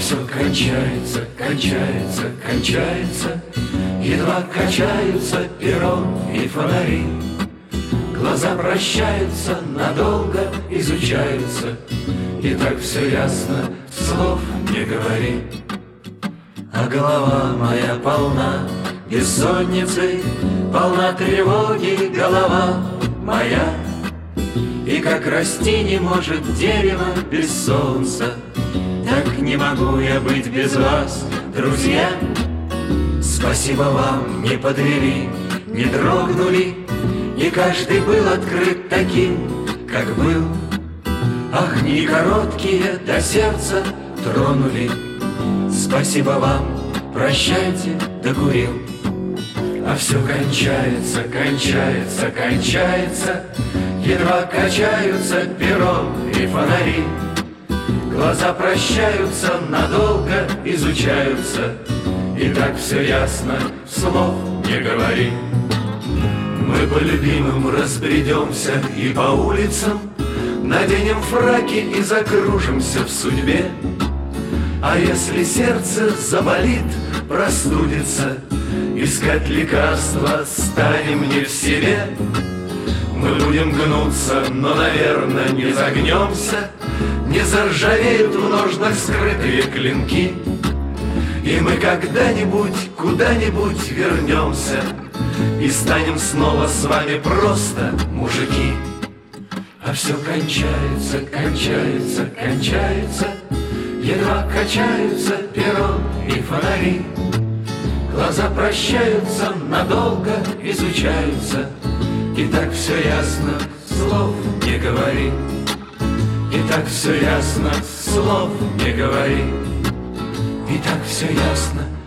все кончается, кончается, кончается, едва качаются перо и фонари. Глаза прощаются, надолго изучаются, и так все ясно, слов не говори. А голова моя полна бессонницы, полна тревоги голова моя. И как расти не может дерево без солнца, так не могу я быть без вас, друзья. Спасибо вам, не подвели, не дрогнули, и каждый был открыт таким, как был. Ах, не короткие до сердца тронули. Спасибо вам, прощайте, докурил. А все кончается, кончается, кончается, едва качаются перо и фонари. Глаза прощаются, надолго изучаются, и так все ясно, слов не говори. Мы по любимым разбредемся и по улицам, наденем фраки и закружимся в судьбе. А если сердце заболит, простудится, искать лекарства станем не в себе. Мы будем гнуться, но, наверное, не загнемся, не заржавеют в ножнах скрытые клинки. И мы когда-нибудь куда-нибудь вернемся и станем снова с вами просто мужики. А все кончается, кончается, кончается, едва качаются перо и фонари. Глаза прощаются, надолго изучаются, и так все ясно, слов не говори. И так все ясно, слов не говори. И так все ясно,